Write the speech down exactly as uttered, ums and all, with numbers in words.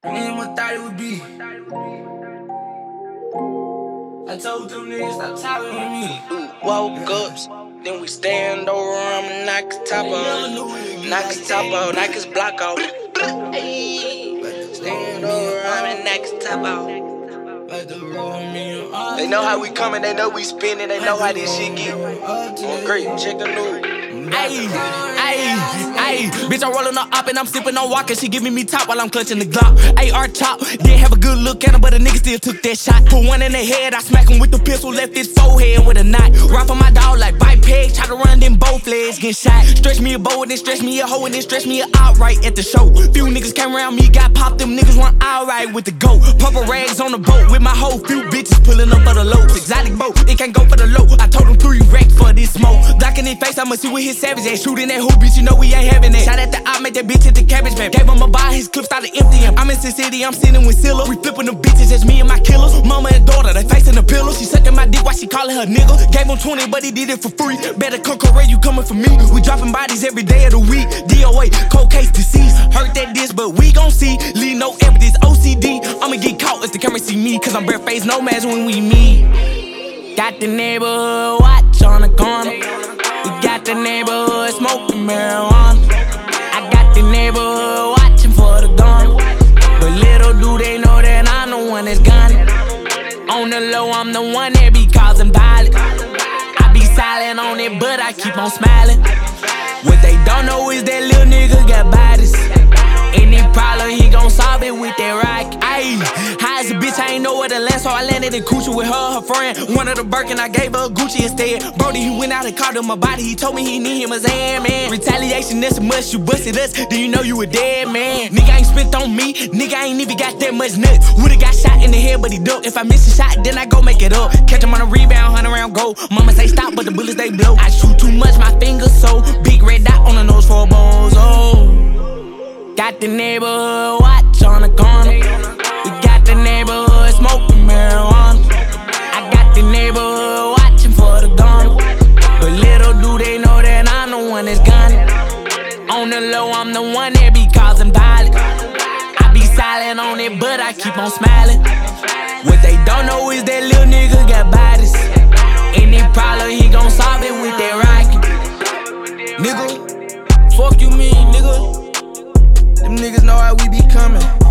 Anyone thought it would be. I told them niggas stop talking to me. Woke up, then we stand over him and knock his top off. Knock his top off, knock his block off. Stand over him and knock his top off. They know how we coming, they know we spinning, they know how this shit get. On great, check the news. Ayy, ayy, ayy. Bitch, I'm rolling up and I'm sipping on walking. She giving me top while I'm clutching the Glock. A R chop, didn't have a good look at him, but a nigga still took that shot. Put one in the head, I smack him with the pistol, left his forehead with a knot. Run for my dog like bite peg, try to run them both legs, get shot. Stretch me a bow and then stretch me a hoe and then stretch me a outright at the show. Few niggas came around me, got popped, them niggas run outright with the goat. Purple rags on the boat with my whole few bitches pulling up for the low. Exotic boat, it can't go for the low. I told him three racks for this smoke. Blocking his face, I'ma see what his savage ass. Shooting that hoe, bitch, you know we ain't having that. Shot at the eye, make that bitch hit the cabbage bag. Gave him a buy, his clip started emptying. I'm in Sin City, I'm sitting with Silla. We flipping the bitches, that's me and my killers. Mama and daughter, they facing the pillow. She sucking my dick while she calling her nigga. Gave him twenty, but he did it for free. Better come correct, you coming for me. We dropping bodies every day of the week. D O A, cold case deceased. Heard that this, but we gon' see. Leave no evidence, O C D. I'ma get caught if the camera see me. Cause I'm barefaced, no mask when we meet. Got the neighborhood watch on the corner. We got the neighborhood smoking marijuana. I got the neighborhood watching for the gun. But little do they know that I'm the one that's gunning. On the low, I'm the one that be causing violence. I be silent on it, but I keep on smiling. What they don't know is that little nigga got bodies. Any problem, he gon' solve it with that rock. Ayy, high as a bitch, I ain't know where to land, so I landed in Coochie with her, her friend. One of the Birkin, I gave her a Gucci instead. Brody, he went out and called him my body. He told me he need him as hand, man. Retaliation, that's a must. You busted us, then you know you a dead man. Nigga ain't spent on me, nigga ain't even got that much nuts. Would've got shot in the head, but he ducked. If I miss a shot, then I go make it up. Catch him on a rebound, hunt around goal. Mama say stop, but the bullets they blow. I shoot too much, my fingers so big, red dot on the nose for a bozo. Got the neighborhood watch on the corner. We got the neighborhood smoking marijuana. I got the neighborhood watching for the gun. But little do they know that I'm the one that's gunning. On the low, I'm the one that be causing violence. I be silent on it, but I keep on smiling. What they don't know is that little nigga got bodies. Any problem, he gon' solve it with that rocket. Nigga, fuck you mean, nigga? Them niggas know how we be coming.